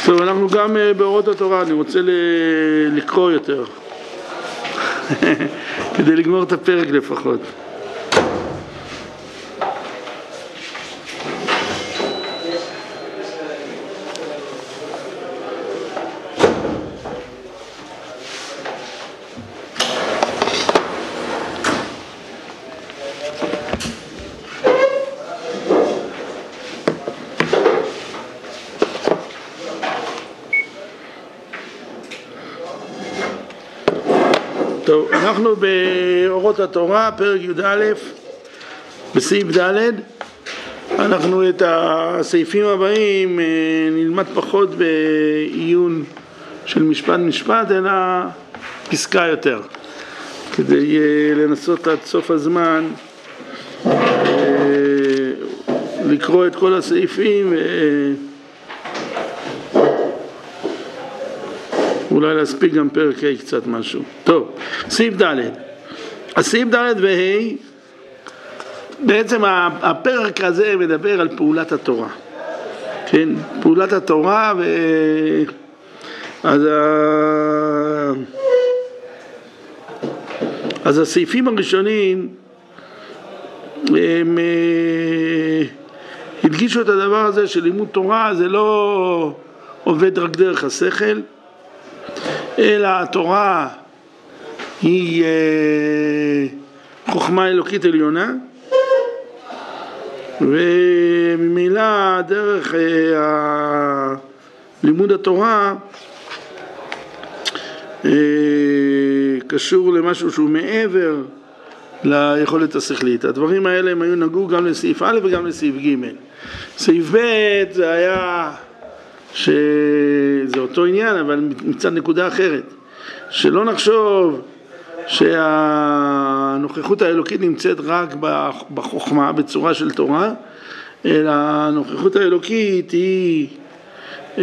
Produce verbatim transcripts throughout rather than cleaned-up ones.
טוב, אנחנו גם באורות התורה, אני רוצה לקרוא יותר כדי לגמור את הפרק לפחות. טוב, אנחנו באורות התורה, פרק י"א, בסעיף ד'. אנחנו את הסעיפים הבאים נלמד פחות בעיון של משפט משפט, אלא פסקה יותר, כדי לנסות עד סוף הזמן לקרוא את כל הסעיפים אולי להספיק גם פרק ה' קצת משהו. טוב, סעיף ד'. הסעיף ד' וה', בעצם הפרק הזה מדבר על פעולת התורה. כן, פעולת התורה, ו... אז, ה... אז הסעיפים הראשונים הם הדגישו את הדבר הזה של לימוד תורה, זה לא עובד רק דרך השכל, אלא התורה היא חוכמה אלוקית עליונה, וממילא דרך לימוד התורה קשור למשהו שהוא מעבר ליכולת השכלית. הדברים האלה הם היו נגעו גם לסעיף א' וגם לסעיף ג'. סעיף ב' זה היה שזה אותו עניין, אבל מצד נקודה אחרת, שלא נחשוב שהנוכחות האלוקית נמצאת רק בחוכמה בצורה של תורה, אלא הנוכחות האלוקית היא אה,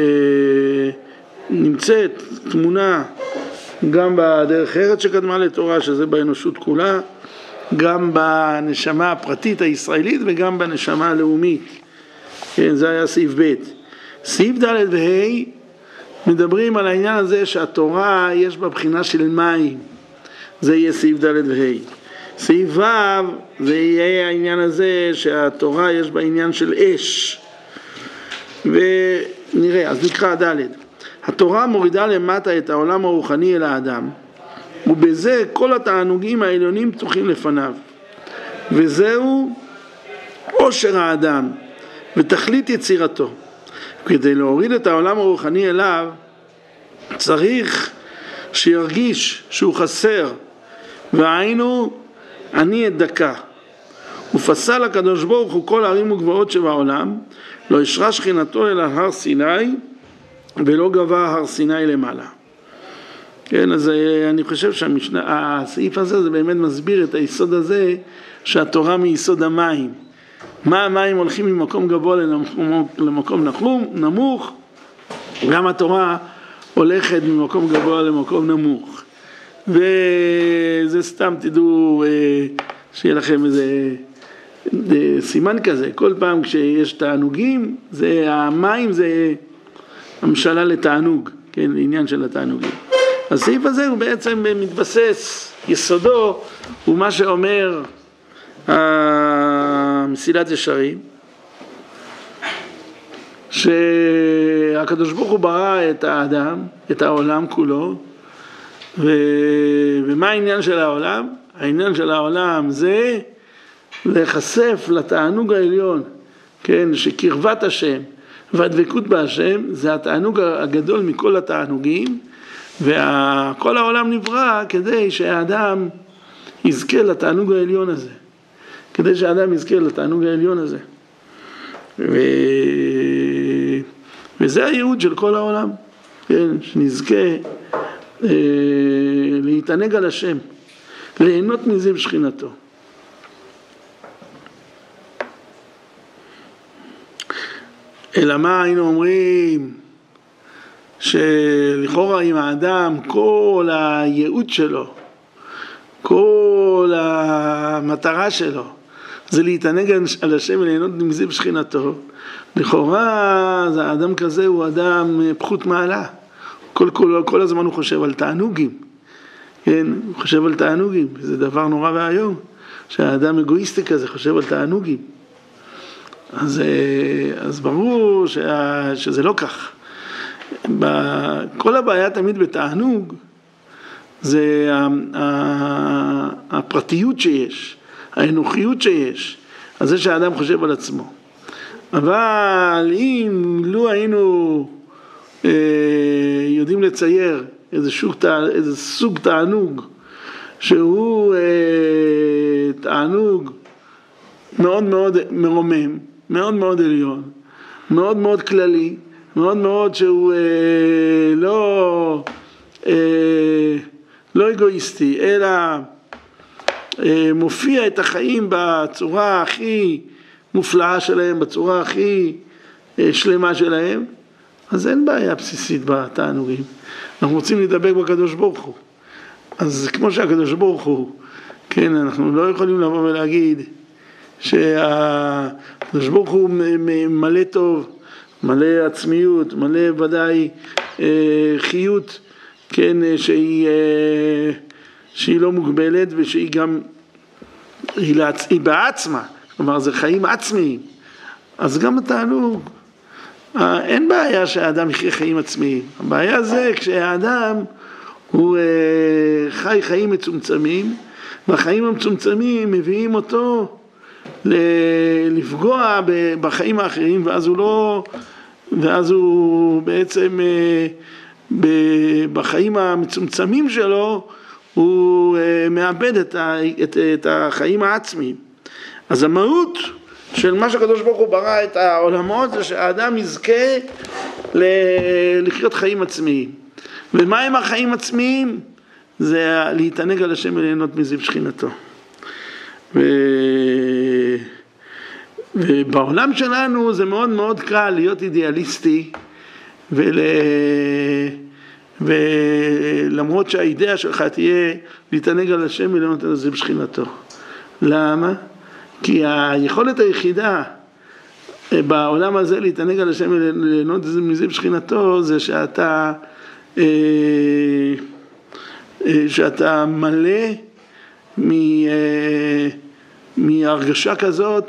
נמצאת תמונה גם בדרך ארץ שקדמה לתורה, שזה באנושות כולה, גם בנשמה הפרטית הישראלית וגם בנשמה הלאומית. כן, זה היה סעיף ב'. סעיף ד' וה' מדברים על העניין הזה שהתורה יש בה בחינה של מים, זה יהיה סעיף ד' וה'. סעיף ו' זה יהיה העניין הזה שהתורה יש בה עניין של אש. ונראה, אז נקרא ד'. התורה מורידה למטה את העולם הרוחני אל האדם, ובזה כל התענוגים העליונים פתוחים לפניו, וזהו עושר האדם ותכלית יצירתו. כדי להוריד את העולם הרוחני אליו צריך שירגיש שהוא חסר, והיינו אני אדקה. ופסל הקדוש ברוך הוא כל הערים וגבעות שבעולם, לא ישרה שכינתו אל הר סיני ולא גבה הר סיני למעלה. כן, אז אני חושב שהסעיף הזה זה באמת מסביר את היסוד הזה שהתורה מיסוד המים. מה המים הולכים ממקום גבוה למקום נמוך, גם התורה הולכת ממקום גבוה למקום נמוך. וזה סתם תדעו שיהיה לכם איזה סימן כזה, כל פעם כשיש תענוגים, זה המים זה המשלה לתענוג, כן, לעניין של התענוגים. הסעיף הזה הוא בעצם מתבסס, יסודו הוא מה שאומר מסילת ישרים, שהקדוש ברוך הוא ברא את האדם, את העולם כולו, ו... ומה העניין של העולם? העניין של העולם זה להיחשף לתענוג העליון, כן, שקרבת השם והדבקות בהשם זה התענוג הגדול מכל התענוגים, וכל העולם נברא כדי שהאדם יזכה לתענוג העליון הזה, כדי שהאדם יזכה לתענוג העליון הזה. ו... וזה הייעוד של כל העולם, כן, שנזכה אה, להתענג על השם, ליהנות מזיו שכינתו. אלא מה היינו אומרים? שלכאורה עם האדם כל הייעוד שלו, כל המטרה שלו זה להתענג על השם וליהנות מזיו שכינתו, לכאורה האדם כזה הוא אדם פחות מעלה, כל, כל, כל הזמן הוא חושב על תענוגים, כן? הוא חושב על תענוגים, זה דבר נורא והיום, שהאדם אגואיסטי כזה חושב על תענוגים, אז, אז ברור שה, שזה לא כך. כל הבעיה תמיד בתענוג זה הפרטיות שיש, האנוכיות שיש, אז זה שהאדם חושב על עצמו. אבל אם לא היינו אה, יודעים לצייר איזה, שוק, איזה סוג תענוג שהוא אה, תענוג מאוד מאוד מרומם, מאוד מאוד עליון, מאוד מאוד כללי, מאוד מאוד שהוא אה, לא, אה, לא אגואיסטי, אלא אה, מופיע את החיים בצורה הכי מופלאה שלהם, בצורה הכי אה, שלמה שלהם, אז אין בעיה בסיסית בתענוגים. אנחנו רוצים לדבק בקדוש ברוך הוא. אז כמו שהקדוש ברוך הוא, כן, אנחנו לא יכולים לבוא ולהגיד שהקדוש ברוך הוא מלא טוב, מלא עצמיות, מלא ודאי אה, חיות, כן, שהיא, אה, שהיא לא מוגבלת ושהיא גם, היא, לעצ... היא בעצמה, כלומר זה חיים עצמיים, אז גם התענוג, אה, אין בעיה שהאדם יחיה חיים עצמיים, הבעיה זה כשהאדם הוא אה, חי חיים מצומצמים, והחיים המצומצמים מביאים אותו לפגוע בחיים האחרים, ואז הוא לא, ואז הוא בעצם בחיים המצומצמים שלו הוא מאבד את, את, את החיים העצמיים. אז המהות של מה שהקדוש ברוך הוא ברא את העולמות זה שהאדם יזכה לחיות חיים עצמיים. ומה הם החיים עצמיים? זה להתענג על השם וליהנות מזיו שכינתו. ו... ובעולם שלנו זה מאוד מאוד קל להיות אידיאליסטי, ול... ולמרות שהאידאה שלך תהיה להתענג על השם וליהנות מזיו שכינתו. למה? כי היכולת היחידה בעולם הזה להתענג על השם וליהנות מזיו שכינתו זה שאתה שאתה מלא מ... מהרגשה כזאת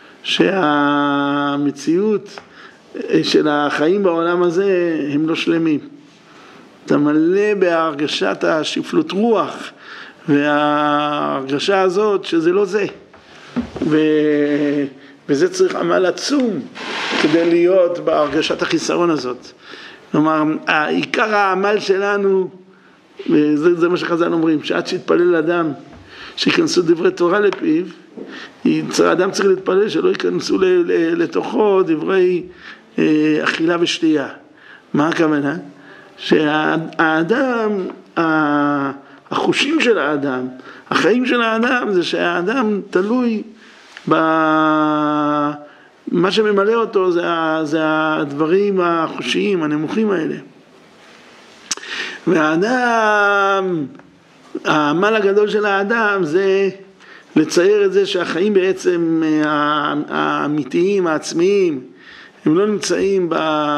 שהמציאות של החיים בעולם הזה הם לא שלמים. אתה מלא בהרגשת השפלות רוח וההרגשה הזאת שזה לא זה. ו... וזה צריך עמל עצום כדי להיות בהרגשת החיסרון הזאת. כלומר, העיקר העמל שלנו, וזה זה מה שחז"ל אומרים, שעד שיתפלל אדם שיכנסו דברי תורה לפיו, האדם צריך להתפלל שלא ייכנסו לתוכו דברי אכילה ושתייה. מה הכוונה? שהאדם, החושים של האדם, החיים של האדם, זה שהאדם תלוי במה שממלא אותו, זה, זה הדברים החושיים, הנמוכים האלה. והאדם, העמל הגדול של האדם זה לצייר את זה שהחיים בעצם האמיתיים, העצמיים, הם לא נמצאים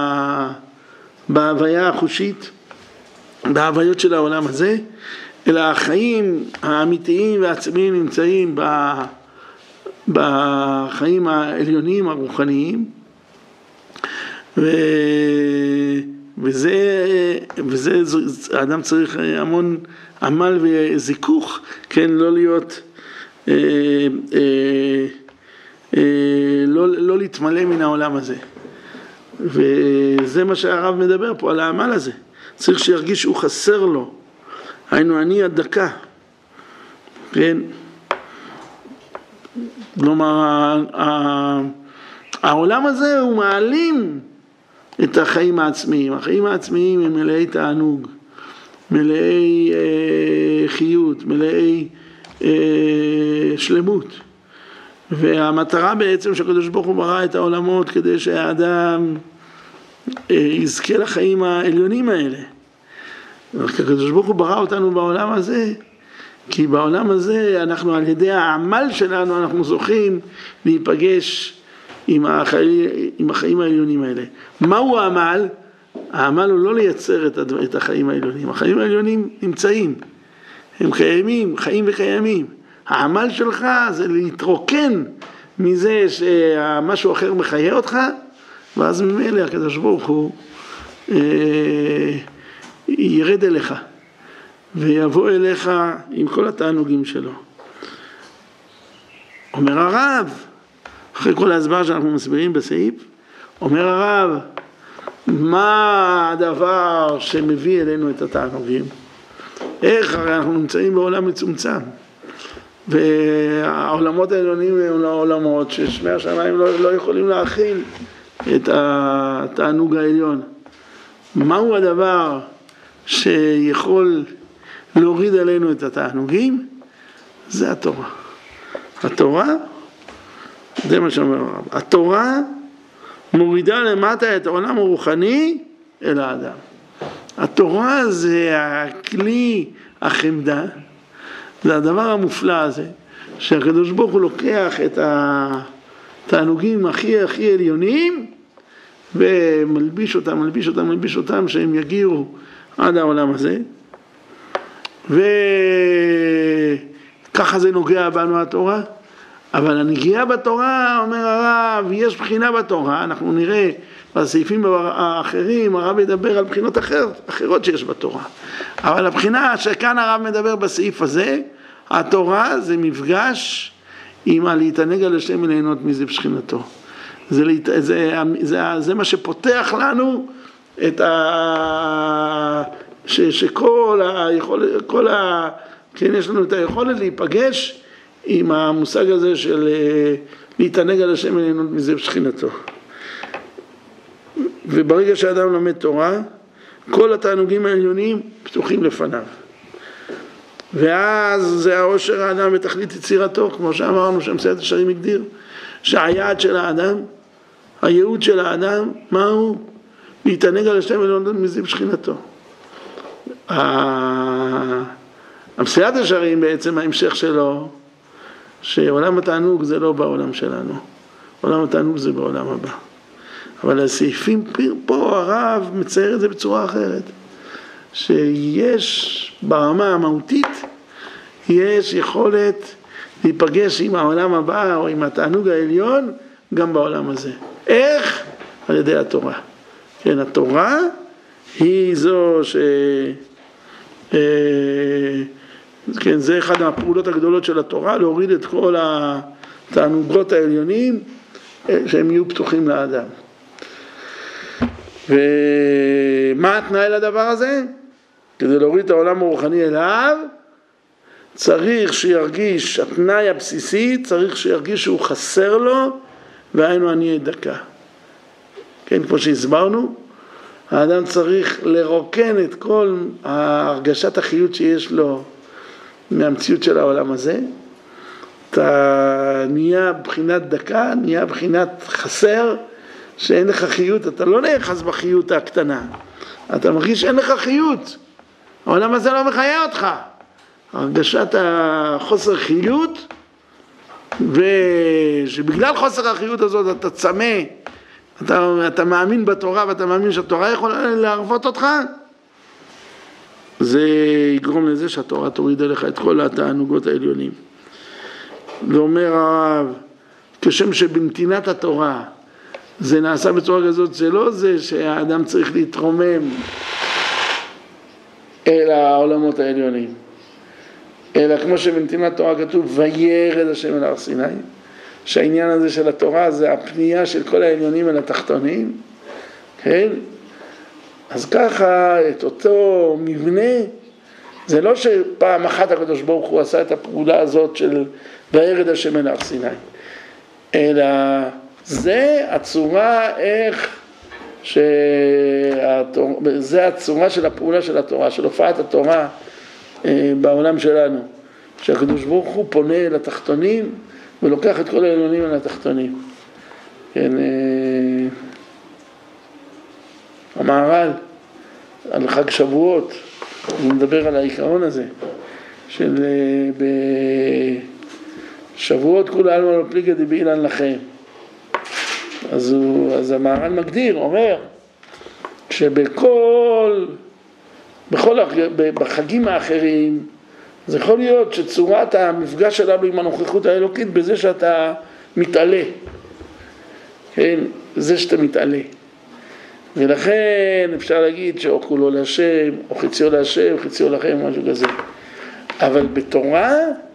בהוויה החושית, בהוויות של העולם הזה, אלא החיים האמיתיים והעצמיים נמצאים בחיים העליונים הרוחניים, ו... וזה, וזה, האדם צריך המון עמל וזיכוך, כן, לא להיות, אה, אה, אה, לא, לא להתמלא מן העולם הזה. וזה מה שהרב מדבר פה על העמל הזה. צריך שירגיש שהוא חסר לו. היינו אני הדקה. כן. כלומר, העולם הזה הוא מעלים את החיים העצמיים. החיים העצמיים הם מלאי תענוג, מלאי אה, חיות, מלאי אה, שלמות. והמטרה בעצם שהקדוש ברוך הוא ברא את העולמות כדי שהאדם אה, יזכה לחיים העליונים האלה. הקדוש ברוך הוא ברא אותנו בעולם הזה כי בעולם הזה אנחנו על ידי העמל שלנו אנחנו זוכים להיפגש עם החיים, עם החיים העליונים האלה. מהו העמל? העמל הוא לא לייצר את החיים העליונים. החיים העליונים נמצאים, הם קיימים, חיים וקיימים. העמל שלך זה להתרוקן מזה שמשהו אחר מחיה אותך, ואז ממילא הקדוש ברוך הוא אה, ירד אליך ויבוא אליך עם כל התענוגים שלו. אומר הרב, אחרי כל ההסבר שאנחנו מסבירים בסעיף, אומר הרב, מה הדבר שמביא אלינו את התענוגים? איך? הרי אנחנו נמצאים בעולם מצומצם, והעולמות העליונים הם העולמות ששמי השמיים לא, לא יכולים להכיל את התענוג העליון. מהו הדבר שיכול להוריד עלינו את התענוגים? זה התורה. התורה, זה מה שאומר הרב, התורה מורידה למטה את העולם הרוחני אל האדם. התורה זה הכלי החמדה, זה הדבר המופלא הזה, שהקדוש ברוך הוא לוקח את התענוגים הכי הכי עליונים ומלביש אותם, מלביש אותם, מלביש אותם, שהם יגיעו עד העולם הזה, וככה זה נוגע בנו התורה. אבל הנגיעה בתורה, אומר הרב, יש בחינה בתורה, אנחנו נראה בסעיפים האחרים, הרב ידבר על בחינות אחר, אחרות שיש בתורה. אבל הבחינה שכאן הרב מדבר בסעיף הזה, התורה זה מפגש עם להתענג על השם וליהנות מזה בשכינתו. זה, זה, זה, זה, זה מה שפותח לנו את ה... ש, שכל היכול, כל ה... כן, יש לנו את היכולת להיפגש עם המושג הזה של להתענג על השם וליהנות מזה בשכינתו. וברגע שאדם לומד תורה, כל התענוגים העליונים פתוחים לפניו. ואז זה העושר האדם בתכלית יצירתו, כמו שאמרנו שמסילת ישרים הגדיר, שהיעד של האדם, הייעוד של האדם, מהו? להתענג על השם וליהנות מזה בשכינתו. המסילת ישרים בעצם ההמשך שלו, שעולם התענוג זה לא בעולם שלנו, עולם התענוג זה בעולם הבא. אבל הסעיפים פה הרב מצייר את זה בצורה אחרת, שיש ברמה המהותית, יש יכולת להיפגש עם העולם הבא או עם התענוג העליון גם בעולם הזה. איך? על ידי התורה. כן, התורה היא זו ש... כן, זה אחד מהפעולות הגדולות של התורה, להוריד את כל התענוגות העליונים שהם יהיו פתוחים לאדם. ומה התנאי לדבר הזה? כדי להוריד את העולם הרוחני אליו, צריך שירגיש, התנאי הבסיסי, צריך שירגיש שהוא חסר לו, והיינו אני דקה. כן, כמו שהסברנו, האדם צריך לרוקן את כל הרגשת החיות שיש לו מהמציאות של העולם הזה. אתה נהיה בחינת דקה, נהיה בחינת חסר, שאין לך חיות, אתה לא נאחז בחיות הקטנה, אתה מרגיש שאין לך חיות, העולם הזה לא מחיה אותך, הרגשת החוסר חיות, ושבגלל חוסר החיות הזאת אתה צמא, אתה, אתה מאמין בתורה ואתה מאמין שהתורה יכולה להרוות אותך, זה יגרום לזה שהתורה תוריד אליך את כל התענוגות העליונים. ואומר הרב, כשם שבמתינת התורה זה נעשה בצורה כזאת, זה לא זה שהאדם צריך להתרומם אל העולמות העליונים, אלא כמו שבנתינת תורה כתוב וירד השם אל הר סיני, שהעניין הזה של התורה זה הפנייה של כל העליונים אל התחתונים, כן? אז ככה את אותו מבנה, זה לא שפעם אחת הקדוש ברוך הוא עשה את הפעולה הזאת של וירד השם אל הר סיני, אלא זה הצורה איך שהתורה, זה הצורה של הפעולה של התורה, של הופעת התורה בעולם שלנו, שהקדוש ברוך הוא פונה לתחתונים ולוקח את כל העליונים אל התחתונים. כן, המהר"ל על חג שבועות הוא מדבר על העיקרון הזה, של בשבועות כולה אלמה לא פליגה דבעילן לכם. אז, הוא, אז המהר"ל מגדיר, אומר, שבכל בכל, בחגים האחרים, זה יכול להיות שצורת המפגש שלנו עם הנוכחות האלוקית בזה שאתה מתעלה, כן, זה שאתה מתעלה. ולכן אפשר להגיד שאו כולו להשם, או חציו להשם, חציו לכם, משהו כזה. אבל בתורה,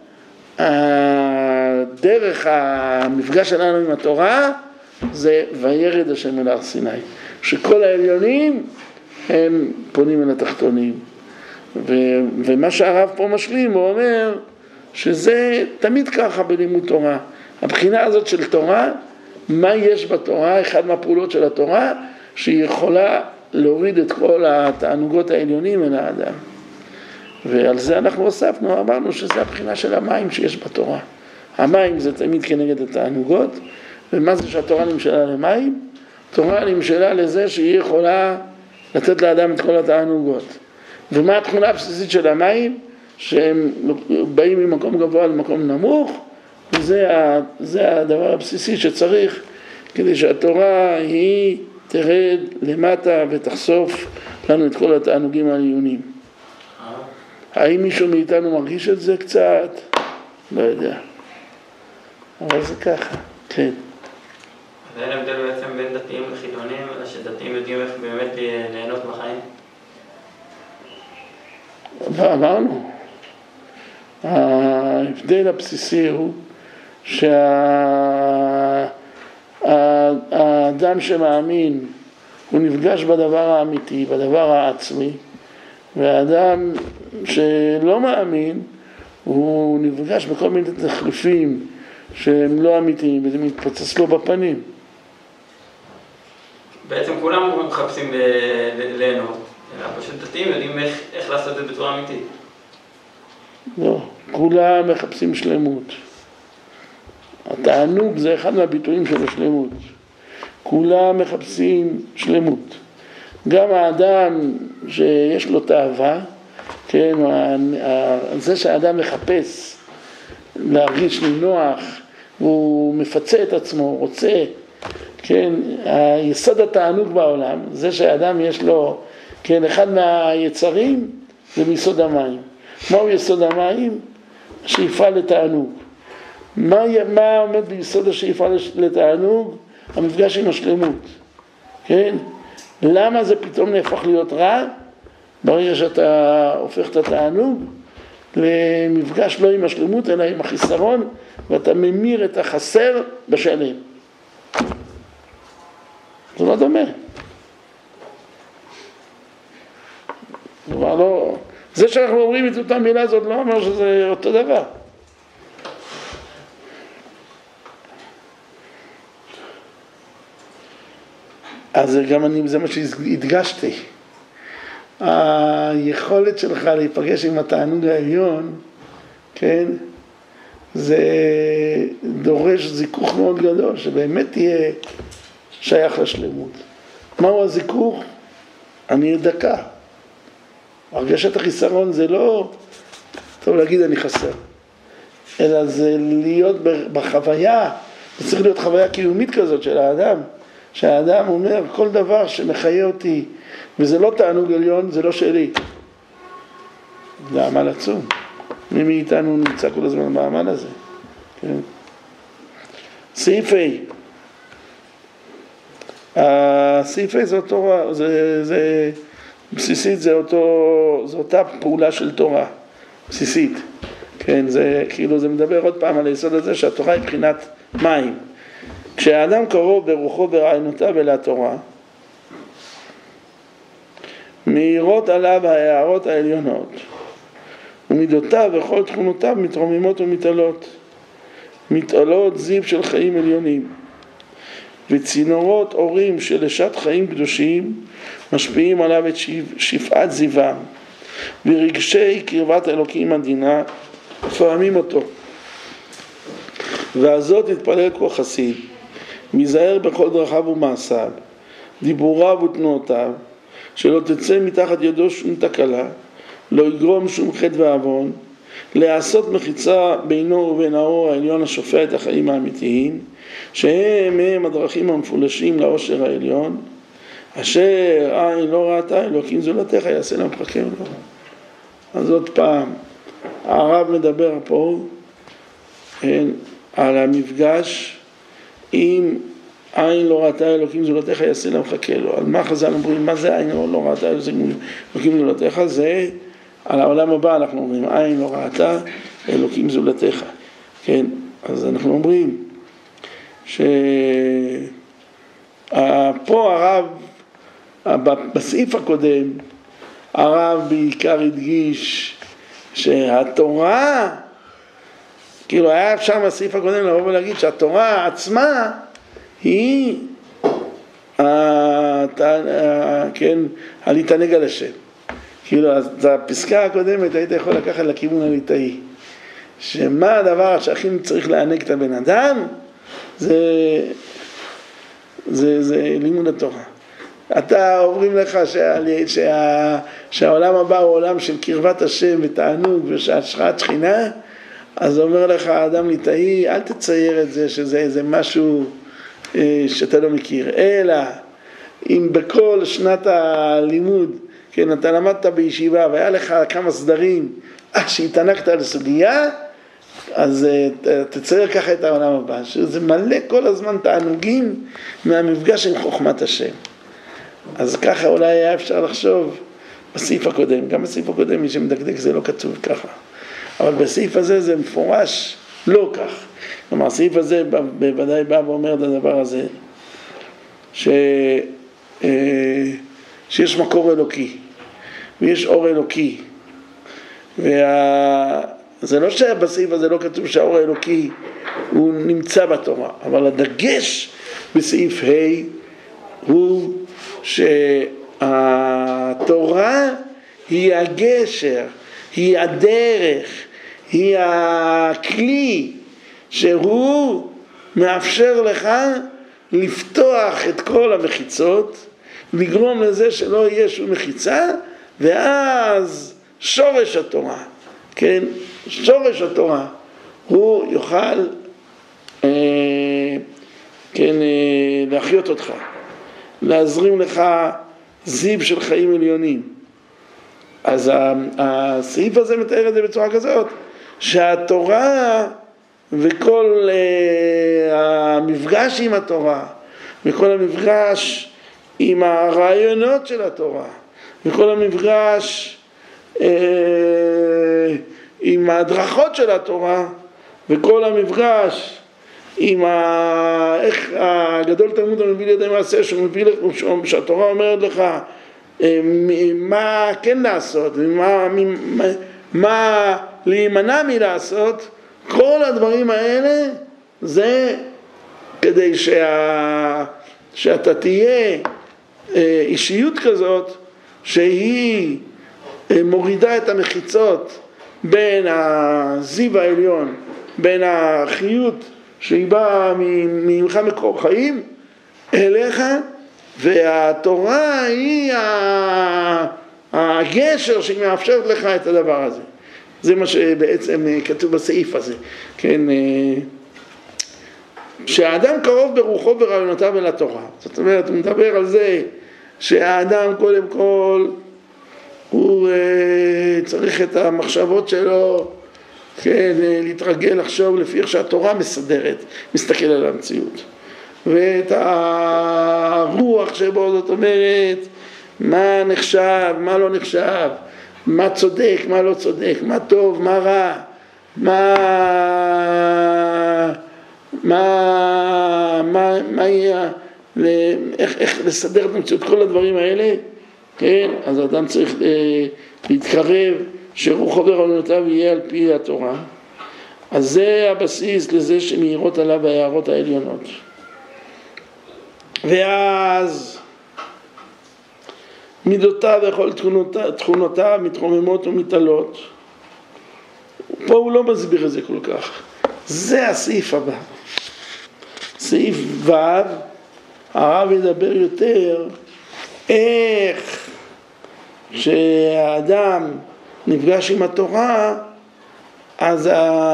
דרך המפגש שלנו עם התורה, זה וירד השם אל הר סיני. שכל העליונים הם פונים אל התחתונים. ו- ומה שהרב פה משלים, הוא אומר שזה תמיד ככה בלימוד תורה. הבחינה הזאת של תורה, מה יש בתורה, אחד מהפעולות של התורה, שהיא יכולה להוריד את כל התענוגות העליונים אל האדם. ועל זה אנחנו הוספנו, אמרנו שזה הבחינה של המים שיש בתורה. המים זה תמיד כנגד התענוגות, ומה זה שהתורה נמשלה למים? תורה נמשלה לזה שהיא יכולה לתת לאדם את כל התענוגות. ומה התכונה הבסיסית של המים? שהם באים ממקום גבוה למקום נמוך, וזה זה הדבר הבסיסי שצריך כדי שהתורה היא תרד למטה ותחשוף לנו את כל התענוגים העליונים. האם מישהו מאיתנו מרגיש את זה קצת? לא יודע. אבל זה ככה, כן. אז אין הבדל בעצם בין דתיים לחילונים, אלא שדתיים יודעים איך באמת ליהנות בחיים? אמרנו, ההבדל הבסיסי הוא שהאדם שמאמין הוא נפגש בדבר האמיתי, בדבר העצמי, והאדם שלא מאמין הוא נפגש בכל מיני תחליפים שהם לא אמיתיים וזה מתפוצץ לו בפנים. בעצם כולם מחפשים ליהנות. פשוט דתיים יודעים איך, איך לעשות את זה בצורה אמיתית. לא, כולם מחפשים שלמות. התענוג זה אחד מהביטויים של השלמות. כולם מחפשים שלמות. גם האדם שיש לו תאווה, כן, זה שהאדם מחפש להרגיש נינוח, הוא מפצה את עצמו, רוצה, כן, היסוד התענוג בעולם, זה שהאדם יש לו, כן, אחד מהיצרים זה מיסוד המים. מהו יסוד המים? השאיפה לתענוג. מה, מה עומד ביסוד השאיפה לתענוג? המפגש עם השלמות. כן? למה זה פתאום נהפך להיות רע? ברגע שאתה הופך את התענוג למפגש לא עם השלמות אלא עם החיסרון, ואתה ממיר את החסר בשלם. זה לא דומה. כלומר, לא, זה שאנחנו אומרים את אותה מילה הזאת לא אומר שזה אותו דבר. אז גם אני, זה מה שהדגשתי. היכולת שלך להיפגש עם התענוג העליון, כן, זה דורש זיכוך מאוד גדול, שבאמת תהיה שייך לשלמות. מהו הזיכוך? אני דקה. הרגשת החיסרון זה לא טוב להגיד אני חסר, אלא זה להיות בחוויה, זה צריך להיות חוויה קיומית כזאת של האדם, שהאדם אומר כל דבר שמחיה אותי, וזה לא תענוג עליון, זה לא שלי. זה עמל עצום. מי מאיתנו נמצא כל הזמן בעמל הזה. כן? סעיף A. הסעיף A זה אותו, זה, זה, בסיסית זה אותו, זה אותה פעולה של תורה. בסיסית. כן, זה כאילו זה מדבר עוד פעם על היסוד הזה שהתורה היא בחינת מים. כשהאדם קרוב ברוחו ברעיונותיו אל התורה, מאירות עליו ההערות העליונות, ומידותיו וכל תכונותיו מתרוממות ומתעלות, מתעלות זיו של חיים עליונים, וצינורות אורים של לשת חיים קדושים משפיעים עליו את שפעת זיום, ורגשי קרבת אלוקים עדינה פועמים אותו. והזאת התפלל כה חסיד, מזהר בכל דרכיו ומעשיו, דיבוריו ותנועותיו, שלא תצא מתחת ידו שום תקלה, לא יגרום שום חטא ועוון, לעשות מחיצה בינו ובין האור העליון השופע את החיים האמיתיים, שהם הם הדרכים המפולשים לאושר העליון, אשר עין לא ראתה אלוקים זולתך יעשה להם חכה לו. אז עוד פעם, הרב מדבר פה כן, על המפגש עם עין לא ראתה אלוקים זולתך יעשה להם חכה לו. על מה חז"ל אומרים? מה זה עין לא ראתה אלוקים זולתך? זה על העולם הבא אנחנו אומרים, עין לא ראתה אלוקים זולתך. כן, אז אנחנו אומרים שפה הרב, בסעיף הקודם, הרב בעיקר הדגיש שהתורה, כאילו היה אפשר בסעיף הקודם לבוא ולהגיד שהתורה עצמה היא כן, הלהתענג על השם. כאילו, אז הפסקה הקודמת היית יכול לקחת לכיוון הליטאי, שמה הדבר שהכי צריך לענג את הבן אדם, זה, זה, זה לימוד התורה. אתה אומרים לך שה, שה, שהעולם הבא הוא עולם של קרבת השם ותענוג והשראת שכינה, אז אומר לך האדם ליטאי, אל תצייר את זה שזה איזה משהו שאתה לא מכיר, אלא אם בכל שנת הלימוד, כן, אתה למדת בישיבה והיה לך כמה סדרים, אך שהתענקת על סוגיה, אז תצייר ככה את העולם הבא, שזה מלא כל הזמן תענוגים מהמפגש עם חוכמת השם. אז ככה אולי היה אפשר לחשוב בסעיף הקודם, גם בסעיף הקודם מי שמדקדק זה לא כתוב ככה, אבל בסעיף הזה זה מפורש לא כך. כלומר, הסעיף הזה בוודאי בא ואומר את הדבר הזה, ש, שיש מקור אלוקי, ויש אור אלוקי, וזה לא שבסעיף הזה לא כתוב שהאור האלוקי הוא נמצא בתורה, אבל הדגש בסעיף ה' הוא שהתורה היא הגשר, היא הדרך, היא הכלי שהוא מאפשר לך לפתוח את כל המחיצות, לגרום לזה שלא יהיה שום מחיצה, ואז שורש התורה, כן, שורש התורה, הוא יוכל אה, כן, אה, להחיות אותך, להזרים לך זיו של חיים עליונים. אז הסעיף הזה מתאר את זה בצורה כזאת, שהתורה וכל אה, המפגש עם התורה, וכל המפגש עם הרעיונות של התורה, וכל המפגש אה, עם ההדרכות של התורה, וכל המפגש עם ה... איך הגדול תלמוד המביא לידי מעשה, שהתורה אומרת לך אה, מה כן לעשות, ומה מה, מה להימנע מלעשות, כל הדברים האלה זה כדי שה... שאתה תהיה אישיות כזאת שהיא מורידה את המחיצות בין הזיו העליון, בין החיות שהיא באה ממך מקור חיים אליך, והתורה היא הגשר שהיא מאפשרת לך את הדבר הזה. זה מה שבעצם כתוב בסעיף הזה, כן, שהאדם קרוב ברוחו ורעיונותיו אל התורה. זאת אומרת, הוא מדבר על זה שהאדם קודם כל הוא צריך את המחשבות שלו, כן, להתרגל לחשוב לפי איך שהתורה מסדרת, מסתכל על המציאות, ואת הרוח שבו, זאת אומרת, מה נחשב, מה לא נחשב, מה צודק, מה לא צודק, מה טוב, מה רע, מה מה מה מה יהיה, איך איך לסדר את המציאות, כל הדברים האלה, כן? אז האדם צריך אה, להתקרב שרוחו ורעיונותיו יהיה על פי התורה. אז זה הבסיס לזה שמאירות עליו ההערות העליונות. ואז מידותיו וכל תכונותיו, תכונותיו מתרוממות ומתעלות. פה הוא לא מסביר את זה כל כך. זה הסעיף הבא. סעיף ו', הרב ידבר יותר איך שהאדם נפגש עם התורה, אז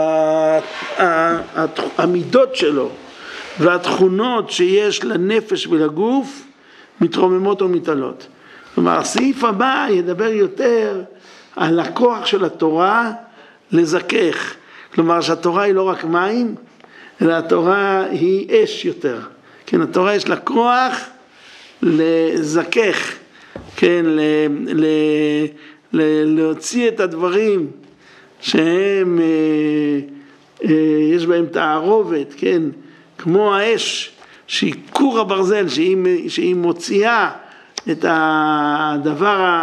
המידות שלו והתכונות שיש לנפש ולגוף מתרוממות ומתעלות. כלומר, הסעיף הבא ידבר יותר על הכוח של התורה לזכך. כלומר, שהתורה היא לא רק מים, אלא התורה היא אש יותר. כן, התורה יש לה כוח לזכך, כן, ל, ל, ל, להוציא את הדברים שהם, אה, אה, יש בהם תערובת, כן, כמו האש, שהיא כור הברזל, שהיא, שהיא מוציאה את הדבר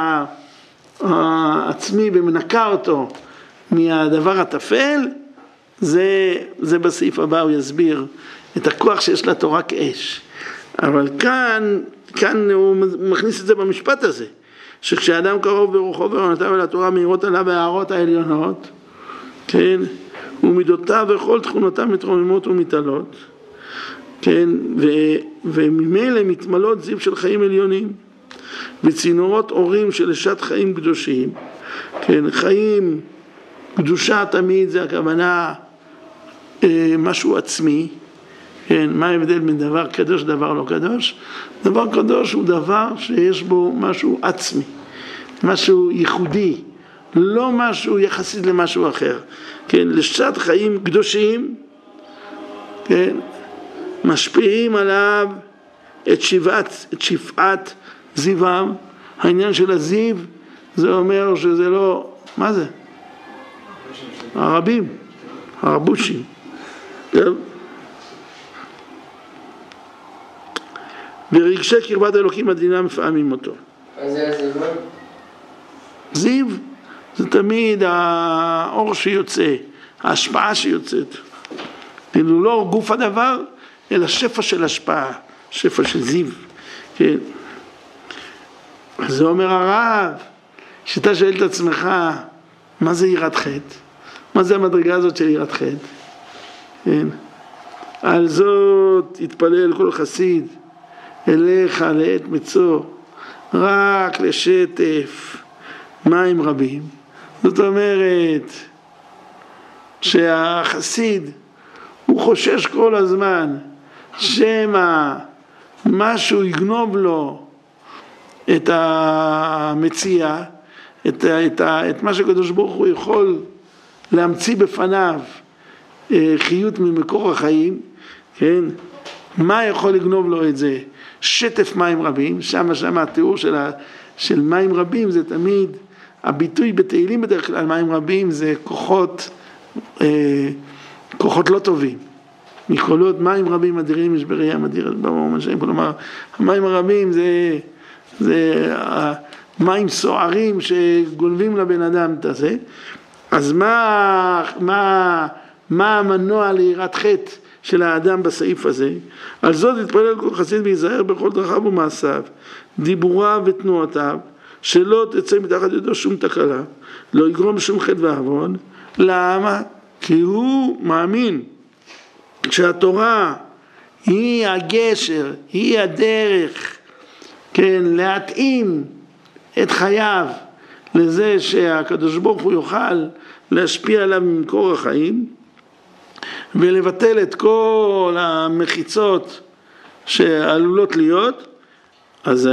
העצמי ומנקה אותו מהדבר התפל. זה, זה בסעיף הבא הוא יסביר את הכוח שיש לתורה כאש. אבל כאן, כאן הוא מכניס את זה במשפט הזה, שכשאדם קרוב ברוחו ועונותיו אל התורה מאירות עליו ההערות העליונות, כן, ומידותיו וכל תכונותיו מתרוממות ומתעלות, כן, ו, וממילא מתמלות זיו של חיים עליונים וצינורות אורים של אשת חיים קדושים. כן, חיים קדושה תמיד זה הכוונה אה, משהו עצמי. כן, מה ההבדל בין דבר קדוש לדבר לא קדוש? דבר קדוש הוא דבר שיש בו משהו עצמי, משהו ייחודי, לא משהו יחסית למשהו אחר. כן, לשת חיים קדושים, כן, משפיעים עליו את שפעת, את שפעת זיוום. העניין של הזיו זה אומר שזה לא, מה זה? הרבים, הרבושים. ורגשי קרבת אלוקים עדינה מפעמים אותו. מה זה הזיו? זיו זה תמיד האור שיוצא, ההשפעה שיוצאת. כאילו לא גוף הדבר, אלא שפע של השפעה, שפע של זיו. כן. אז זה אומר הרב, שאתה שואל את עצמך, מה זה יראת חטא? מה זה המדרגה הזאת של יראת חטא? כן. על זאת יתפלל כל חסיד, אליך לעת מצוא, רק לשטף מים רבים. זאת אומרת שהחסיד הוא חושש כל הזמן שמא משהו יגנוב לו את המציאה, את, את, את מה שקדוש ברוך הוא יכול להמציא בפניו, חיות ממקור החיים. כן, מה יכול לגנוב לו את זה? שטף מים רבים. שם שם התיאור של, ה, של מים רבים זה תמיד הביטוי בתהילים בדרך כלל. מים רבים זה כוחות אה, כוחות לא טובים, מכולות מים רבים אדירים משברי ים אדיר ברום השם. כלומר המים הרבים זה זה מים סוערים שגונבים לבן אדם את זה. אז מה מה מה המנוע ליראת חטא של האדם בסעיף הזה? על זאת יתפלל כל חסיד ויזהר בכל דרכיו ומעשיו, דיבוריו ותנועותיו, שלא תצא מתחת ידו שום תקלה, לא יגרום שום חטא ועוון. למה? כי הוא מאמין שהתורה היא הגשר, היא הדרך, כן, להתאים את חייו לזה שהקדוש ברוך הוא יוכל להשפיע עליו ממקור החיים ולבטל את כל המחיצות שעלולות להיות. אז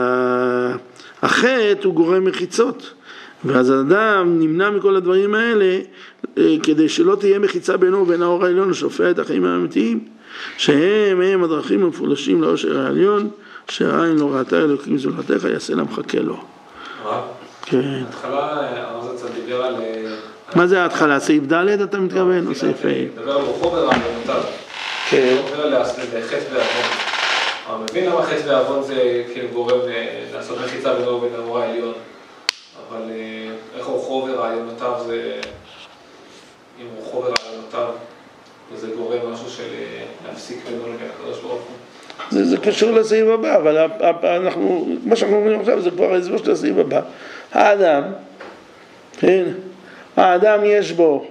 החטא הוא גורם מחיצות, ואז האדם נמנע מכל הדברים האלה כדי שלא תהיה מחיצה בינו ובין האור העליון לשופע את החיים האמיתיים, שהם הם הדרכים המפולשים לאושר העליון, שהעין לא ראתה אלוקים זולתך יעשה לה מחכה לו. כן. התחלה הרב דיבר על... מה זה ההתחלה? סעיף ד' אתה מתכוון? או סעיף ה'? דבר על רוחו ורעיונותיו. כן. עובר לחטא ועוון. אבל מבין למה חטא ועוון זה כאילו גורם לעשות מחיצה בינו ובין האור העליון. אבל איך רוחו ורעיונותיו זה... אם רוחו ורעיונותיו זה גורם משהו של להפסיק בינו לבין הקדוש ברוך הוא. זה, זה קשור לסעיף הבא, אבל אנחנו, מה שאנחנו אומרים עכשיו זה כבר ההסבר של הסעיף הבא. האדם, כן, האדם יש בו,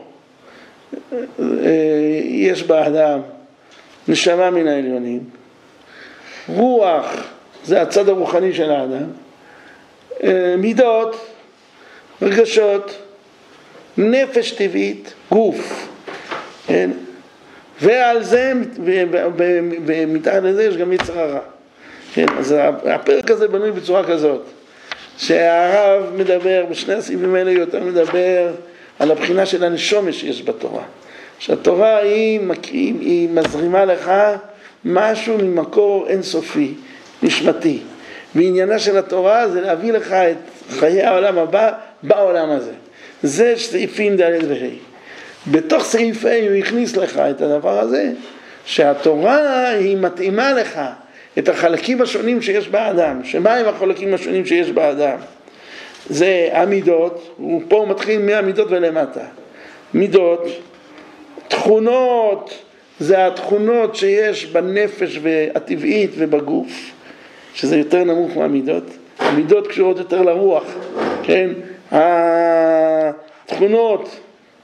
יש באדם נשמה מן העליונים, רוח זה הצד הרוחני של האדם, מידות, רגשות, נפש טבעית, גוף, כן? ועל זה, ומתחת לזה יש גם יצר הרע. כן? אז הפרק הזה בנוי בצורה כזאת, שהרב מדבר, בשני הסעיפים האלה יותר מדבר על הבחינה של הנשומש שיש בתורה. שהתורה היא, היא, היא מזרימה לך משהו ממקור אינסופי, נשמתי. ועניינה של התורה זה להביא לך את חיי העולם הבא בעולם הזה. זה סעיפים ד' וה'. בתוך סעיף ה' הוא הכניס לך את הדבר הזה, שהתורה היא מתאימה לך את החלקים השונים שיש באדם. שמה הם החלקים השונים שיש באדם? זה המידות, הוא פה מתחיל מהמידות ולמטה. מידות, תכונות, זה התכונות שיש בנפש הטבעית ובגוף, שזה יותר נמוך מהמידות. המידות קשורות יותר לרוח, כן? התכונות,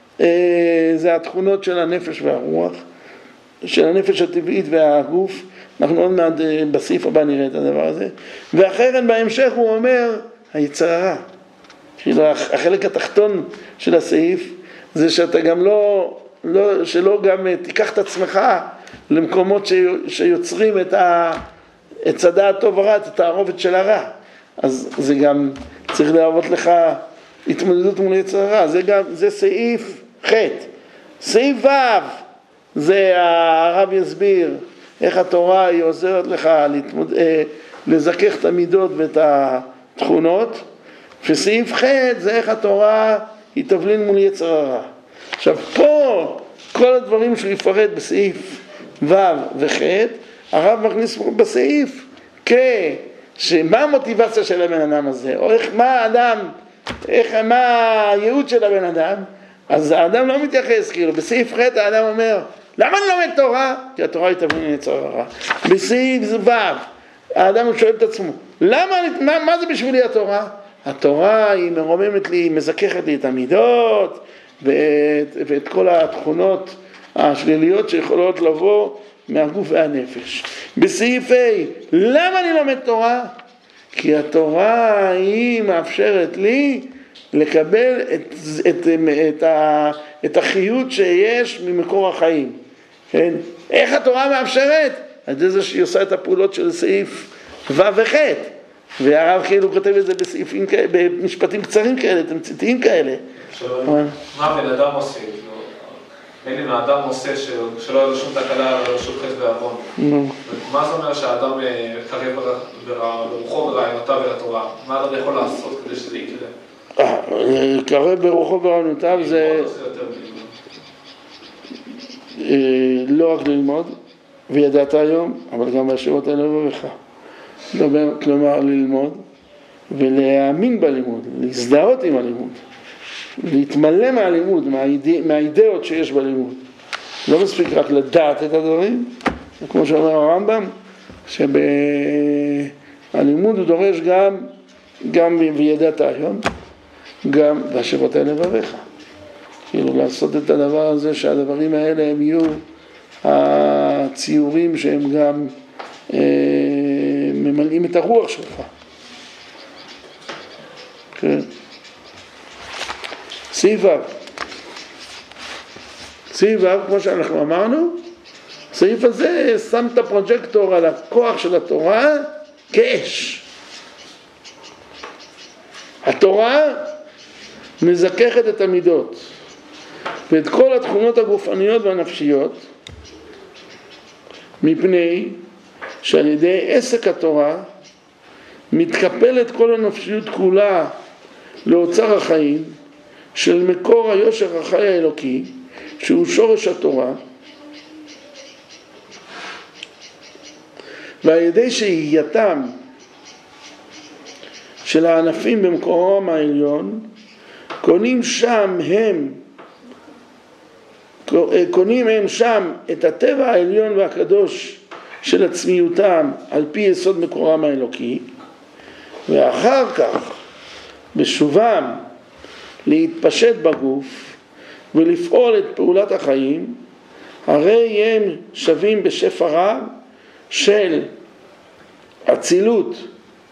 זה התכונות של הנפש והרוח, של הנפש הטבעית והגוף. אנחנו עוד מעט בסעיף הבא נראה את הדבר הזה. ואחרי בהמשך הוא אומר, היצר הרע. כאילו החלק התחתון של הסעיף, זה שאתה גם לא, לא, שלא גם תיקח את עצמך למקומות שיוצרים את, ה, את צדה הטוב הרע, את התערובת של הרע. אז זה גם צריך להראות לך התמודדות מול יצר הרע. זה גם, זה סעיף ח'. סעיף ו', זה הרב יסביר איך התורה היא עוזרת לך להתמוד... לזכך את המידות ואת התכונות. וסעיף ח' זה איך התורה היא תבלין מול יצר הרע. עכשיו פה כל הדברים שהוא יפרט בסעיף ו' וח', הרב מכניס בסעיף כ... שמה המוטיבציה של הבן אדם הזה, או איך, מה האדם, איך, מה הייעוד של הבן אדם. אז האדם לא מתייחס, כאילו בסעיף ח' האדם אומר, למה אני לומד תורה? כי התורה היא תבלין מול יצר הרע. בסעיף ו' האדם שואל את עצמו, למה, מה, מה זה בשבילי התורה? התורה היא מרוממת לי, היא מזככת לי את המידות ואת, ואת כל התכונות השליליות שיכולות לבוא מהגוף והנפש. בסעיף ה', למה אני לומד תורה? כי התורה היא מאפשרת לי לקבל את, את, את, ה, את החיות שיש ממקור החיים. כן? איך התורה מאפשרת? עד זה שהיא עושה את הפעולות של סעיף ו' וח'. והרב כאילו כותב את זה בסעיפים כאלה, במשפטים קצרים כאלה, תמציתיים כאלה. מה בן אדם עושה? אין לי האדם עושה שלא היה לו שום תקלה, לא שום חטא ועוון. מה זה אומר שהאדם קרב ברוחו ורעיונותיו אל התורה? מה אדם יכול לעשות כדי שזה יקרה? קרב ברוחו ורעיונותיו זה לא רק ללמוד, וידעת היום, אבל גם בהשאירות האלה ובך. כלומר ללמוד ולהאמין בלימוד, להזדהות עם הלימוד, להתמלא מהלימוד, מהאידא, מהאידאות שיש בלימוד. לא מספיק רק לדעת את הדברים, כמו שאומר הרמב"ם, שבלימוד הוא דורש גם, גם וידעת היום, גם בהשאירות האלה ובך. כאילו לעשות את הדבר הזה, שהדברים האלה הם יהיו הציורים שהם גם ממלאים את הרוח שלך. כן. סעיף ו'. סעיף ו', כמו שאנחנו אמרנו, הסעיף הזה שם את הפרוג'קטור על הכוח של התורה כאש. התורה מזככת את המידות ואת כל התכונות הגופניות והנפשיות, מפני שעל ידי עסק התורה מתקפלת כל הנפשיות כולה לאוצר החיים של מקור היושר החי האלוקי, שהוא שורש התורה, ועל ידי שהייתם של הענפים במקורם העליון, קונים שם הם קונים הם שם את הטבע העליון והקדוש של עצמיותם על פי יסוד מקורם האלוקי, ואחר כך בשובם להתפשט בגוף ולפעול את פעולת החיים, הרי הם שווים בשפע רב של אצילות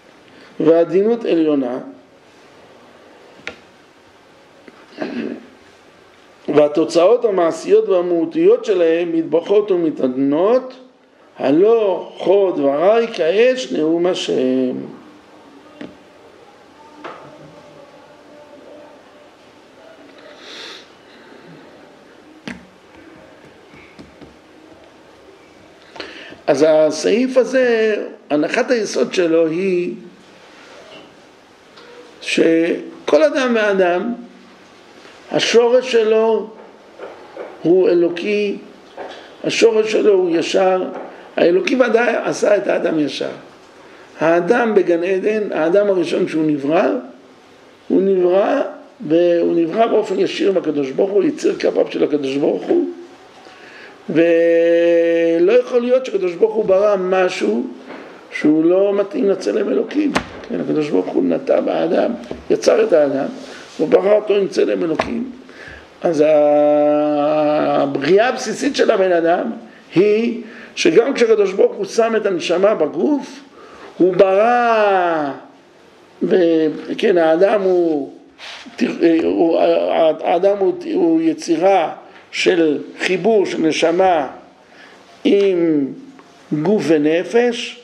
ועדינות עליונה, והתוצאות המעשיות והמהותיות שלהם מתברכות ומתעדנות, הלא כל דברי כאש נאום השם. אז הסעיף הזה, הנחת היסוד שלו היא שכל אדם ואדם, השורש שלו הוא אלוקי, השורש שלו הוא ישר, האלוקי ודאי עשה את האדם ישר. האדם בגן עדן, האדם הראשון שהוא נברא, הוא נברא, והוא נברא באופן ישיר בקדוש ברוך הוא, יציר כפיו של הקדוש ברוך הוא, ולא יכול להיות שקדוש ברוך הוא ברא משהו שהוא לא מתאים לצלם אלוקים. כן, הקדוש ברוך הוא נטע באדם, יצר את האדם, וברא אותו עם צלם אלוקים. אז הבריאה הבסיסית של הבן אדם היא שגם כשקדוש ברוך הוא שם את הנשמה בגוף, הוא ברא, וכן, האדם הוא, האדם הוא, הוא יצירה של חיבור של נשמה עם גוף ונפש,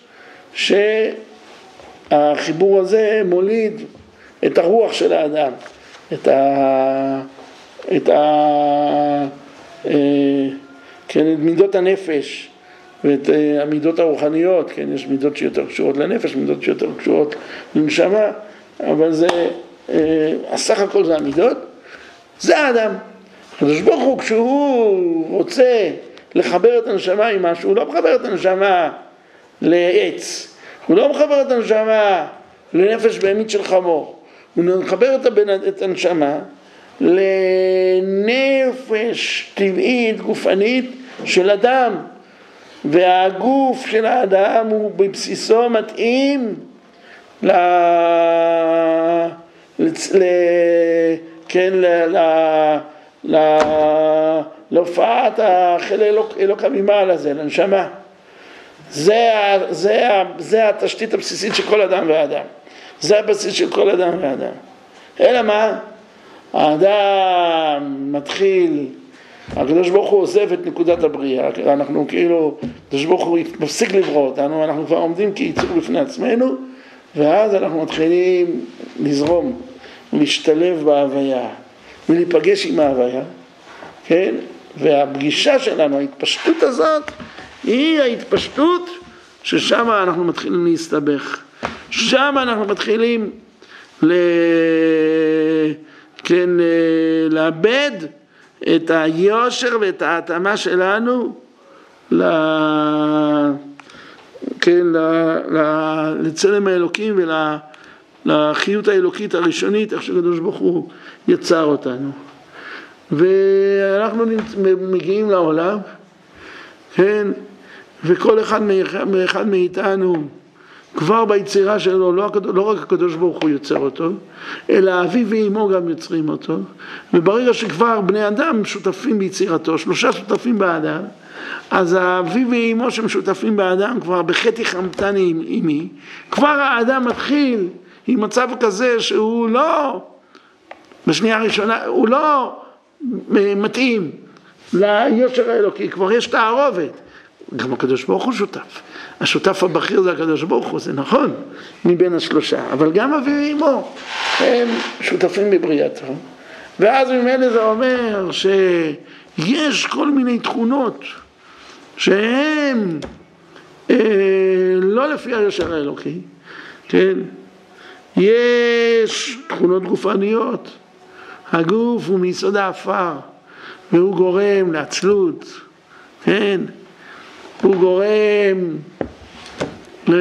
שהחיבור הזה מוליד את הרוח של האדם, את ה... את ה... כן, את מידות הנפש ואת המידות הרוחניות. כן, יש מידות שיותר קשורות לנפש, מידות שיותר קשורות לנשמה, אבל זה, הסך הכל זה המידות, זה האדם. הקדוש ברוך הוא כשהוא רוצה לחבר את הנשמה עם משהו, הוא לא מחבר את הנשמה לעץ, הוא לא מחבר את הנשמה לנפש בהמית של חמור, הוא מחבר את הנשמה לנפש טבעית גופנית של אדם, והגוף של האדם הוא בבסיסו מתאים ל... ל... כן, ל... ל... להופעת החיל אלוק, אלוק הממעל הזה, לנשמה. זה, זה, זה התשתית הבסיסית של כל אדם ואדם. זה הבסיס של כל אדם ואדם. אלא מה? האדם מתחיל, הקדוש ברוך הוא עוזב את נקודת הבריאה, אנחנו כאילו, הקדוש ברוך הוא מפסיק לברוא אותנו, אנחנו כבר עומדים כיצור בפני עצמנו, ואז אנחנו מתחילים לזרום, להשתלב בהוויה, ולהיפגש עם ההוויה, כן? והפגישה שלנו, ההתפשטות הזאת, היא ההתפשטות ששם אנחנו מתחילים להסתבך. שם אנחנו מתחילים ל... כן, לאבד את היושר ואת ההתאמה שלנו ל... כן, ל... ל... לצלם האלוקים ולחיות האלוקית הראשונית, איך שקדוש ברוך הוא יצר אותנו. ואנחנו מגיעים לעולם, כן, וכל אחד מאחד מאיתנו כבר ביצירה שלו, לא, לא רק הקדוש ברוך הוא יוצר אותו, אלא אביו ואמו גם יוצרים אותו, וברגע שכבר בני אדם שותפים ביצירתו, שלושה שותפים באדם, אז אביו ואמו שמשותפים באדם כבר בחטא חמתני עמי, כבר האדם מתחיל עם מצב כזה שהוא לא, בשנייה הראשונה, הוא לא מתאים ליושר האלוקי, כבר יש תערובת, גם הקדוש ברוך הוא שותף. השותף הבכיר זה הקדוש ברוך הוא, זה נכון, מבין השלושה, אבל גם אביו ואמו הם שותפים בבריאתו, ואז ממילא זה אומר שיש כל מיני תכונות שהן אה, לא לפי היושר האלוקי, כן? יש תכונות גופניות, הגוף הוא מיסוד האפר, והוא גורם לעצלות, כן? הוא גורם ל...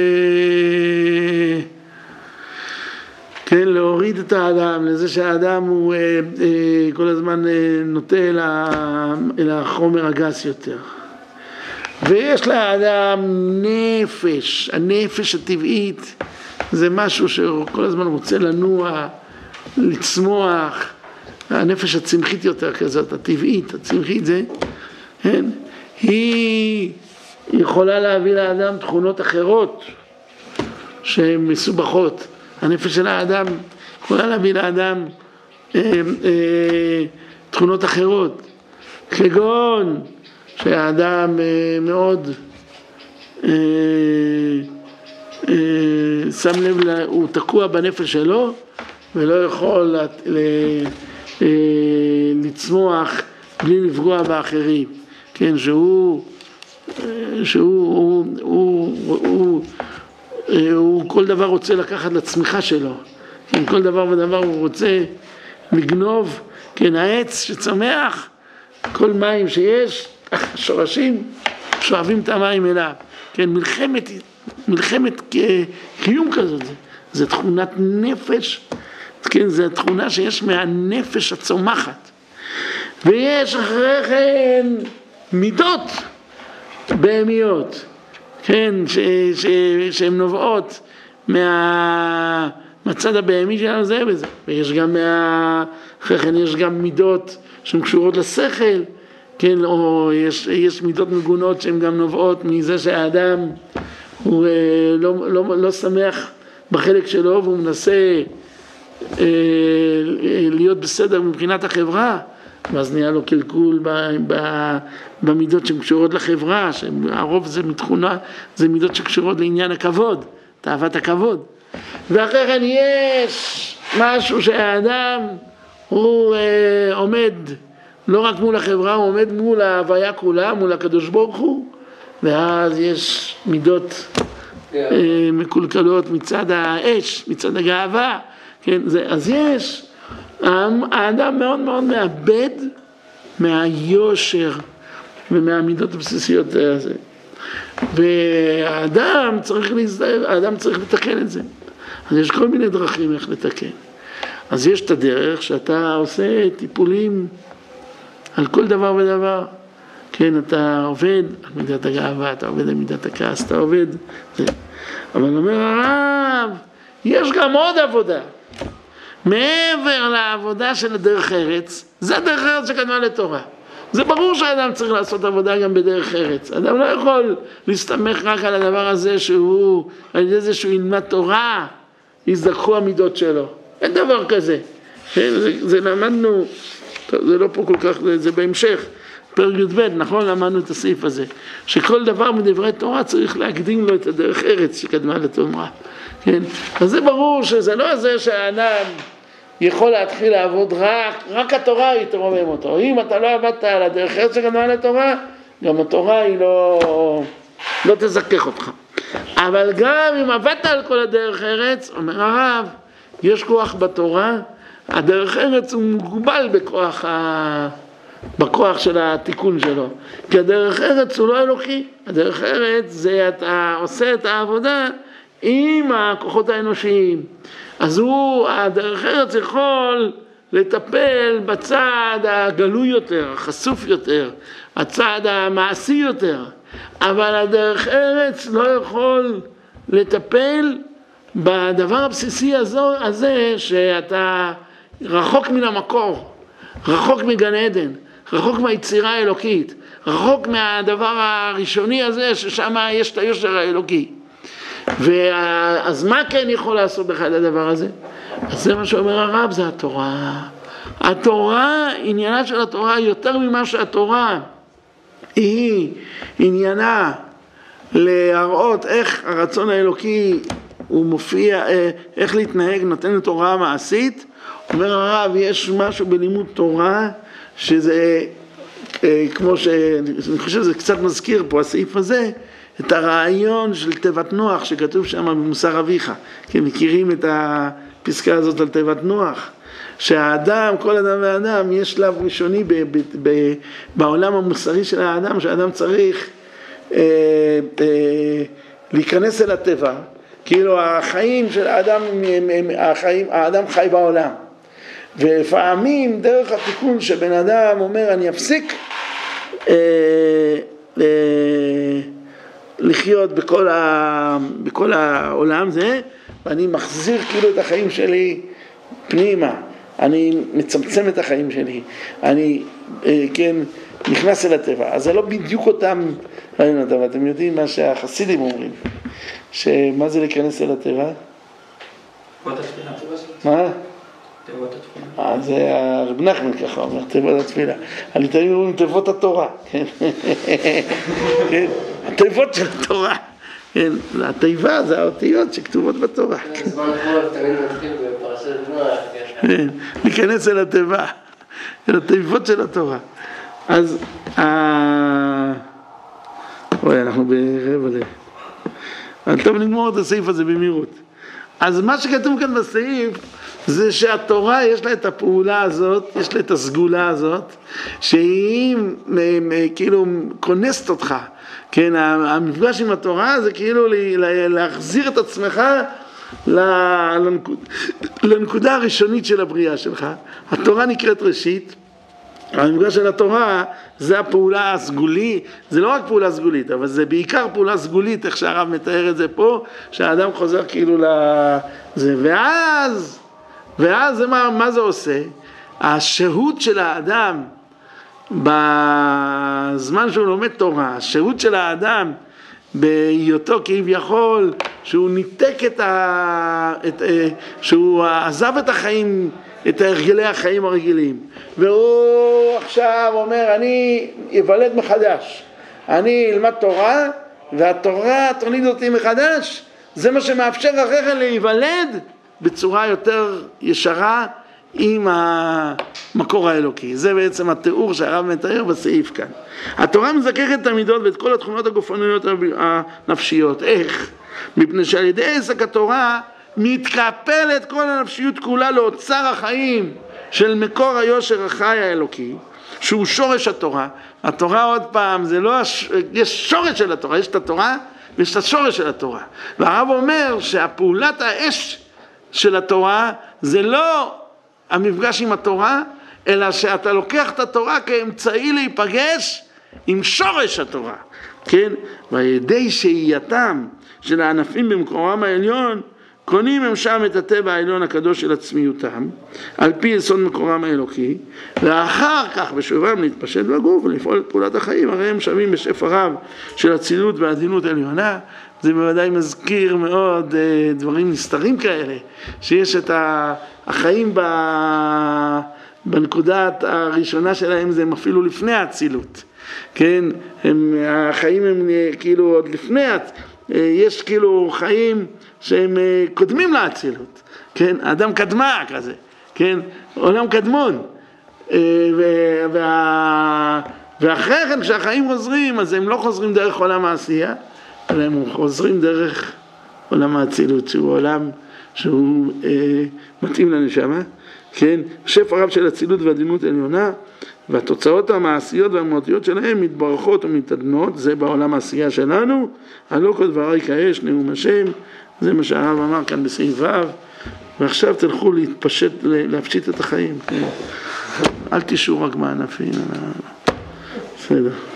כן, להוריד את האדם, לזה שהאדם הוא אה, אה, כל הזמן אה, נוטה אל, ה... אל החומר הגס יותר. ויש לאדם נפש, הנפש הטבעית, זה משהו שכל הזמן רוצה לנוע, לצמוח, הנפש הצמחית יותר כזאת, הטבעית, הצמחית זה, כן? היא יכולה להביא לאדם תכונות אחרות שהן מסובכות. הנפש של האדם יכולה להביא לאדם אה, אה, תכונות אחרות, כגון שהאדם מאוד אה, אה, שם לב, הוא תקוע בנפש שלו ולא יכול ל, אה, לצמוח בלי לפגוע באחרים, כן, שהוא שהוא הוא, הוא, הוא, הוא, הוא כל דבר רוצה לקחת לצמיחה שלו, כן, כל דבר ודבר הוא רוצה לגנוב, כן, העץ שצומח, כל מים שיש, השורשים שואבים את המים אליו, כן, מלחמת, מלחמת קיום כזאת, זה, זה תכונת נפש, כן, זה תכונה שיש מהנפש הצומחת, ויש אחרי כן מידות בהמיות, כן, ש, ש, שהן נובעות מה, מהצד הבהמי שלנו זה וזה, ויש גם מה, אחרי כן יש גם מידות שהן קשורות לשכל, כן, או יש, יש מידות מגונות שהן גם נובעות מזה שהאדם הוא לא, לא, לא שמח בחלק שלו והוא מנסה אה, להיות בסדר מבחינת החברה, ואז נהיה לו קלקול במידות שקשורות לחברה, שהרוב זה מתכונה, זה מידות שקשורות לעניין הכבוד, תאוות הכבוד. ואחרי כן יש משהו שהאדם הוא אה, עומד לא רק מול החברה, הוא עומד מול ההוויה כולה, מול הקדוש ברוך הוא, ואז יש מידות אה, מקולקלות מצד האש, מצד הגאווה, כן? זה, אז יש, האדם מאוד מאוד מאבד מהיושר ומהמידות הבסיסיות הזה, והאדם צריך להזדהר, האדם צריך לתקן את זה. אז יש כל מיני דרכים איך לתקן. אז יש את הדרך שאתה עושה טיפולים על כל דבר ודבר, כן, אתה עובד על מידת הגאווה, אתה עובד על מידת הכעס, אתה עובד, זה. אבל אומר הרב, יש גם עוד עבודה, מעבר לעבודה של הדרך ארץ, זה הדרך ארץ שקדמה לתורה. זה ברור שהאדם צריך לעשות עבודה גם בדרך ארץ. אדם לא יכול להסתמך רק על הדבר הזה שהוא, על ידי זה שהוא ילמד תורה, יזדקחו המידות שלו. אין דבר כזה. זה, זה למדנו, טוב, זה לא פה כל כך, זה בהמשך, פרק י"ב, נכון? למדנו את הסעיף הזה. שכל דבר מדברי תורה צריך להקדים לו את הדרך ארץ שקדמה לתורה. כן? אז זה ברור שזה לא זה שהאדם יכול להתחיל לעבוד רק, רק התורה היא תרומם אותו. אם אתה לא עבדת על הדרך ארץ שקדמה לתורה, גם התורה היא לא, לא תזכך אותך. אבל גם אם עבדת על כל הדרך ארץ, אומר הרב, יש כוח בתורה, הדרך ארץ הוא מוגבל בכוח, ה... בכוח של התיקון שלו. כי הדרך ארץ הוא לא אלוקי. הדרך ארץ זה אתה עושה את העבודה עם הכוחות האנושיים. אז הוא, הדרך ארץ יכול לטפל בצד הגלוי יותר, החשוף יותר, הצד המעשי יותר. אבל הדרך ארץ לא יכול לטפל בדבר הבסיסי הזה שאתה רחוק מן המקור, רחוק מגן עדן, רחוק מהיצירה האלוקית, רחוק מהדבר הראשוני הזה ששם יש את היושר האלוקי. ואז מה כן יכול לעשות בכלל הדבר הזה? אז זה מה שאומר הרב, זה התורה. התורה, עניינה של התורה יותר ממה שהתורה היא עניינה להראות איך הרצון האלוקי הוא מופיע, איך להתנהג, נותן את הוראה מעשית. אומר הרב, יש משהו בלימוד תורה שזה כמו שאני חושב שזה קצת מזכיר פה הסעיף הזה, את הרעיון של תיבת נוח שכתוב שם במוסר אביך. כי מכירים את הפסקה הזאת על תיבת נוח, שהאדם, כל אדם ואדם, יש שלב ראשוני ב, ב, ב, בעולם המוסרי של האדם, שהאדם צריך אה, אה, להיכנס אל הטבע, כאילו החיים של האדם, החיים, האדם חי בעולם. ולפעמים דרך התיקון שבן אדם אומר אני אפסיק אה, אה, לחיות בכל, ה, בכל העולם זה, ואני מחזיר כאילו את החיים שלי פנימה, אני מצמצם את החיים שלי, אני אה, כן נכנס אל הטבע. אז זה לא בדיוק אותם רעיונות, אבל אתם יודעים מה שהחסידים אומרים, שמה זה להיכנס אל הטבע? תיבות התפילה. מה? תיבות התפילה. אז הרב נחמן ככה אומר, תיבות התפילה. הליטאים אומרים תיבות התורה, כן? כן? התיבות של התורה. כן, התיבה זה האותיות שכתובות בתורה. זמן חול תמיד מתחיל בפרשת נוח. כן, להיכנס אל התיבה, אל התיבות של התורה. אז, אוי, אנחנו ברבע ל... טוב, נגמור את הסעיף הזה במהירות. אז מה שכתוב כאן בסעיף, זה שהתורה יש לה את הפעולה הזאת, יש לה את הסגולה הזאת, שהיא כאילו כונסת אותך. כן, המפגש עם התורה זה כאילו להחזיר את עצמך לנקודה הראשונית של הבריאה שלך. התורה נקראת ראשית, המפגש של התורה זה הפעולה הסגולית, זה לא רק פעולה סגולית, אבל זה בעיקר פעולה סגולית, איך שהרב מתאר את זה פה, שהאדם חוזר כאילו לזה, ואז, ואז זה מה, מה זה עושה? השהות של האדם בזמן שהוא לומד תורה, השהות של האדם בהיותו כביכול, שהוא ניתק את ה... את, שהוא עזב את החיים, את הרגלי החיים הרגילים, והוא עכשיו אומר, אני אוולד מחדש, אני אלמד תורה, והתורה תוליד אותי מחדש, זה מה שמאפשר אחרי כן להיוולד בצורה יותר ישרה עם המקור האלוקי. זה בעצם התיאור שהרב מתאר בסעיף כאן. התורה מזככת את המידות ואת כל התכונות הגופניות הנפשיות. איך? מפני שעל ידי עסק התורה מתקפלת כל הנפשיות כולה לאוצר החיים של מקור היושר החי האלוקי, שהוא שורש התורה. התורה עוד פעם, זה לא, הש... יש שורש של התורה, יש את התורה ויש את השורש של התורה. והרב אומר שהפעולת האש של התורה זה לא המפגש עם התורה, אלא שאתה לוקח את התורה כאמצעי להיפגש עם שורש התורה. כן? וידי שהייתם של הענפים במקורם העליון, קונים הם שם את הטבע העליון הקדוש של עצמיותם, על פי יסוד מקורם האלוקי, ואחר כך בשובם להתפשט בגוף ולפעול את פעולת החיים, הרי הם שווים בשפע רב של אצילות ועדינות עליונה. זה בוודאי מזכיר מאוד דברים נסתרים כאלה, שיש את החיים בנקודת הראשונה שלהם, זה אפילו לפני האצילות. כן? הם, החיים הם כאילו עוד לפני, יש כאילו חיים שהם קודמים לאצילות, כן? האדם קדמה כזה, כן? עולם קדמון. וה... ואחרי כן כשהחיים חוזרים, אז הם לא חוזרים דרך עולם העשייה, אלא הם חוזרים דרך עולם האצילות, שהוא עולם שהוא אה, מתאים לנשמה, כן? שפע רב של אצילות ועדינות עליונה, והתוצאות המעשיות והמהותיות שלהם מתברכות ומתעדנות, זה בעולם העשייה שלנו, הלא כל דברי כאש, נאום השם, זה מה שהרב אמר כאן בסעיף ו', ועכשיו תלכו להתפשט, להפשיט את החיים, כן? אל תשאו רק מענפים, בסדר.